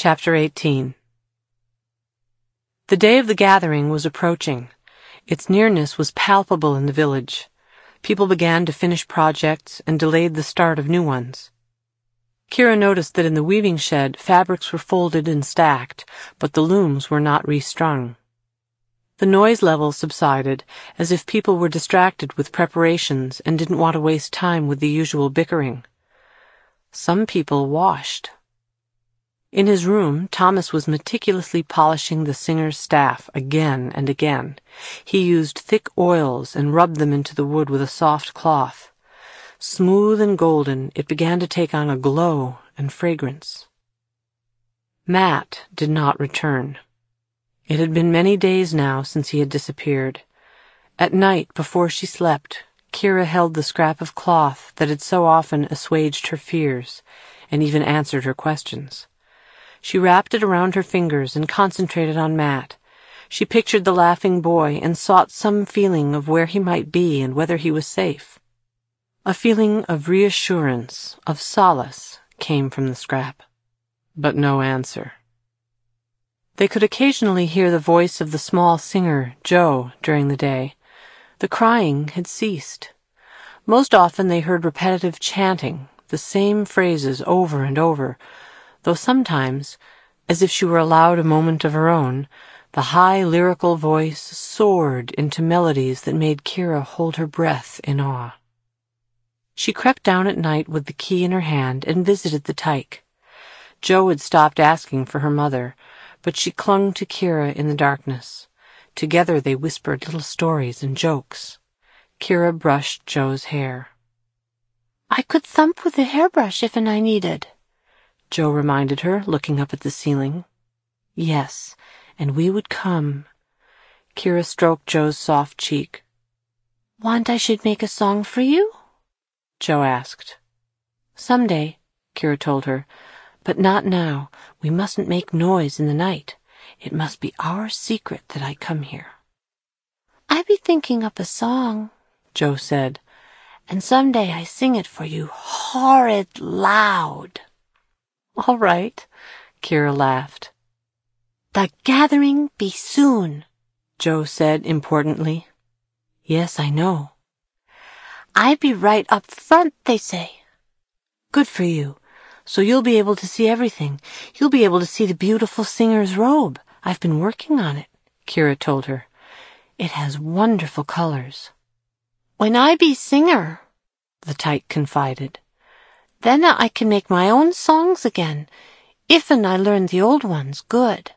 Chapter 18. The day of the gathering was approaching. Its nearness was palpable in the village. People began to finish projects and delayed the start of new ones. Kira noticed that in the weaving shed, fabrics were folded and stacked, but the looms were not restrung. The noise level subsided, as if people were distracted with preparations and didn't want to waste time with the usual bickering. Some people washed. In his room, Thomas was meticulously polishing the singer's staff again and again. He used thick oils and rubbed them into the wood with a soft cloth. Smooth and golden, it began to take on a glow and fragrance. Matt did not return. It had been many days now since he had disappeared. At night, before she slept, Kira held the scrap of cloth that had so often assuaged her fears and even answered her questions. She wrapped it around her fingers and concentrated on Matt. She pictured the laughing boy and sought some feeling of where he might be and whether he was safe. A feeling of reassurance, of solace, came from the scrap, but no answer. They could occasionally hear the voice of the small singer, Joe, during the day. The crying had ceased. Most often they heard repetitive chanting, the same phrases over and over, though sometimes, as if she were allowed a moment of her own, the high lyrical voice soared into melodies that made Kira hold her breath in awe. She crept down at night with the key in her hand and visited the tyke. Joe had stopped asking for her mother, but she clung to Kira in the darkness. Together they whispered little stories and jokes. Kira brushed Joe's hair. "I could thump with a hairbrush if I needed," Joe reminded her, looking up at the ceiling. "Yes, and we would come." Kira stroked Joe's soft cheek. "Want I should make a song for you?" Joe asked. "Someday," Kira told her, "but not now. We mustn't make noise in the night. It must be our secret that I come here." "I be thinking up a song," Joe said, "and someday I sing it for you horrid loud." "All right," Kira laughed. "The gathering be soon," Joe said importantly. "Yes, I know." "I be right up front, they say." "Good for you. So you'll be able to see everything. You'll be able to see the beautiful singer's robe. I've been working on it," Kira told her. "It has wonderful colors." "When I be singer," the tyke confided, "then I can make my own songs again, if'n I learn the old ones good."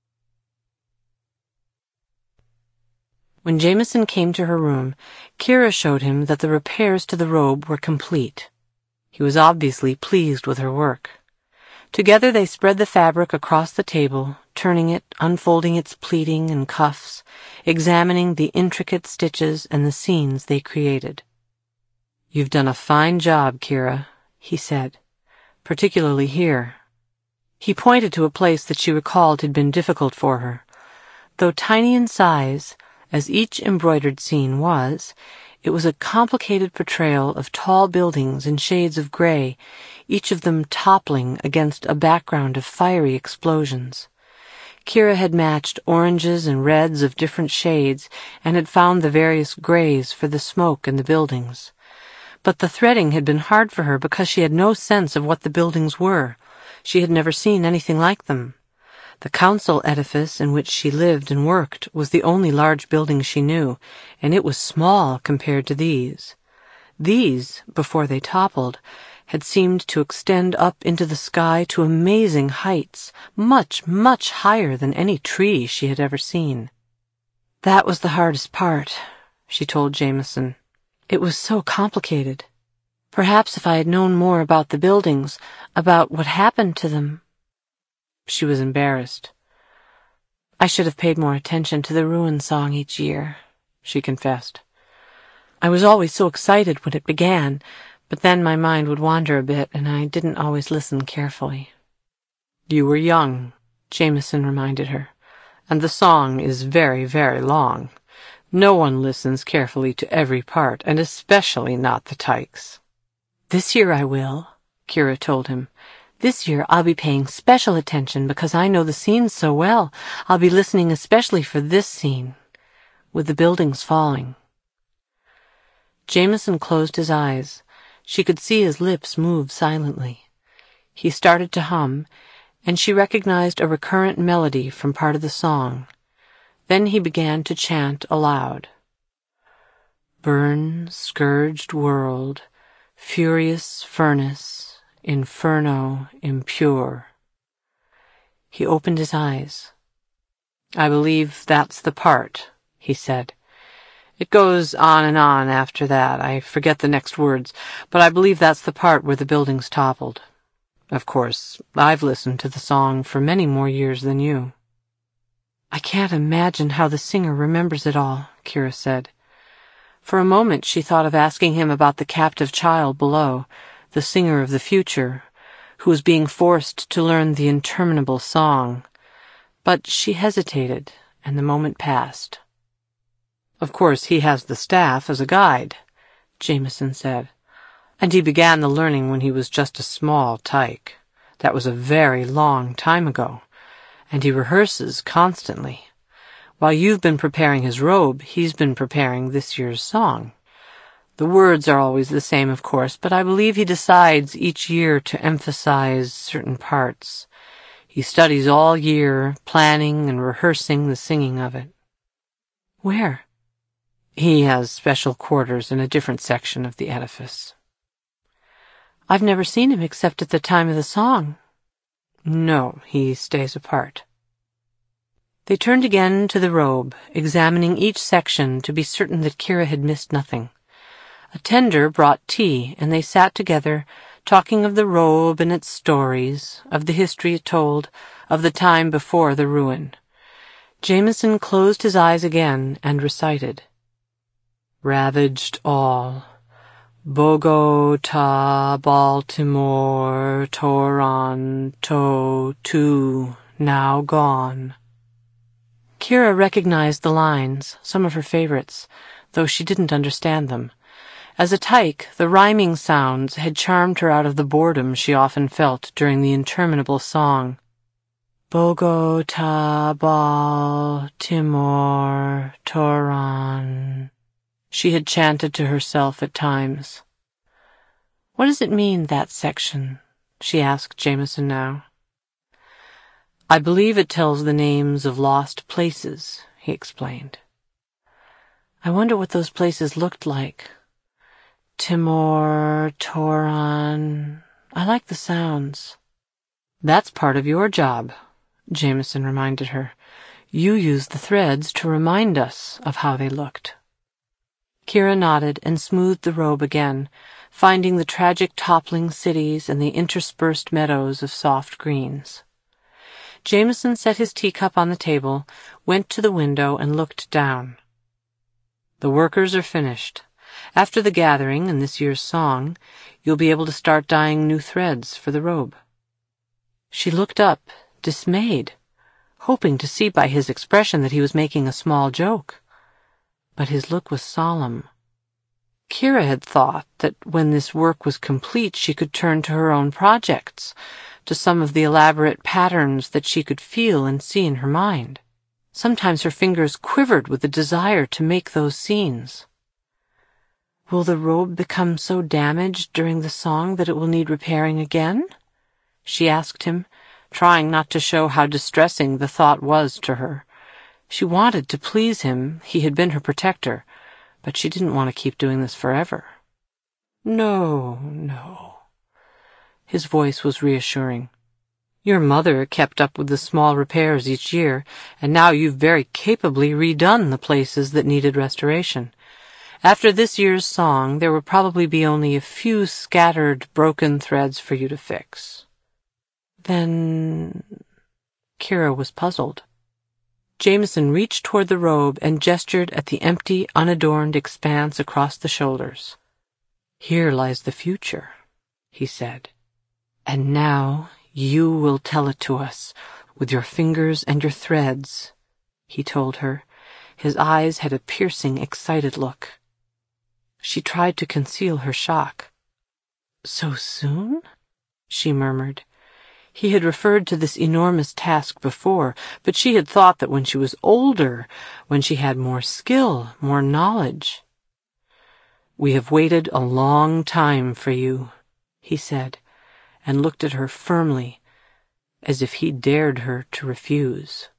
When Jameson came to her room, Kira showed him that the repairs to the robe were complete. He was obviously pleased with her work. Together they spread the fabric across the table, turning it, unfolding its pleating and cuffs, examining the intricate stitches and the scenes they created. "You've done a fine job, Kira," he said, "particularly here." He pointed to a place that she recalled had been difficult for her. Though tiny in size, as each embroidered scene was, it was a complicated portrayal of tall buildings in shades of gray, each of them toppling against a background of fiery explosions. Kira had matched oranges and reds of different shades and had found the various grays for the smoke in the buildings. But the threading had been hard for her because she had no sense of what the buildings were. She had never seen anything like them. The council edifice in which she lived and worked was the only large building she knew, and it was small compared to these. These, before they toppled, had seemed to extend up into the sky to amazing heights, much, much higher than any tree she had ever seen. "That was the hardest part," she told Jameson. "It was so complicated. Perhaps if I had known more about the buildings, about what happened to them—" She was embarrassed. "I should have paid more attention to the ruin song each year," she confessed. "I was always so excited when it began, but then my mind would wander a bit and I didn't always listen carefully." "You were young," Jameson reminded her, "and the song is very, very long. No one listens carefully to every part, and especially not the tykes." "This year I will," Kira told him. This year I'll be paying special attention because I know the scenes so well. I'll be listening especially for this scene, with the buildings falling. Jameson closed his eyes. She could see his lips move silently. He started to hum, and she recognized a recurrent melody from part of the song. Then he began to chant aloud. Burn, scourged world, furious furnace, inferno impure. He opened his eyes. I believe that's the part, he said. It goes on and on after that. I forget the next words, but I believe that's the part where the buildings toppled. Of course, I've listened to the song for many more years than you. I can't imagine how the singer remembers it all, Kira said. For a moment she thought of asking him about the captive child below, the singer of the future, who was being forced to learn the interminable song. But she hesitated, and the moment passed. Of course he has the staff as a guide, Jameson said, and he began the learning when he was just a small tyke. That was a very long time ago, and he rehearses constantly. While you've been preparing his robe, he's been preparing this year's song. The words are always the same, of course, but I believe he decides each year to emphasize certain parts. He studies all year, planning and rehearsing the singing of it. Where? He has special quarters in a different section of the edifice. I've never seen him except at the time of the song. No, he stays apart. They turned again to the robe, examining each section to be certain that Kira had missed nothing. A tender brought tea, and they sat together, talking of the robe and its stories, of the history it told, of the time before the ruin. Jameson closed his eyes again and recited. Ravaged all. Bogota, Baltimore, Toronto, too, now gone. Kira recognized the lines, some of her favorites, though she didn't understand them. As a tyke, the rhyming sounds had charmed her out of the boredom she often felt during the interminable song. Bogota, Baltimore, Toronto. She had chanted to herself at times. What does it mean, that section? She asked Jameson now. I believe it tells the names of lost places, he explained. I wonder what those places looked like. Timor, Toron. I like the sounds. That's part of your job, Jameson reminded her. You use the threads to remind us of how they looked. Kira nodded and smoothed the robe again, finding the tragic toppling cities and the interspersed meadows of soft greens. Jameson set his teacup on the table, went to the window, and looked down. The workers are finished. After the gathering and this year's song, you'll be able to start dyeing new threads for the robe. She looked up, dismayed, hoping to see by his expression that he was making a small joke. But his look was solemn. Kira had thought that when this work was complete she could turn to her own projects, to some of the elaborate patterns that she could feel and see in her mind. Sometimes her fingers quivered with the desire to make those scenes. Will the robe become so damaged during the song that it will need repairing again? She asked him, trying not to show how distressing the thought was to her. She wanted to please him, he had been her protector, but she didn't want to keep doing this forever. No, no. His voice was reassuring. Your mother kept up with the small repairs each year, and now you've very capably redone the places that needed restoration. After this year's song, there will probably be only a few scattered, broken threads for you to fix. Then... Kira was puzzled. Jameson reached toward the robe and gestured at the empty, unadorned expanse across the shoulders. Here lies the future, he said. And now you will tell it to us, with your fingers and your threads, he told her. His eyes had a piercing, excited look. She tried to conceal her shock. So soon? She murmured. He had referred to this enormous task before, but she had thought that when she was older, when she had more skill, more knowledge. "We have waited a long time for you," he said, and looked at her firmly, as if he dared her to refuse.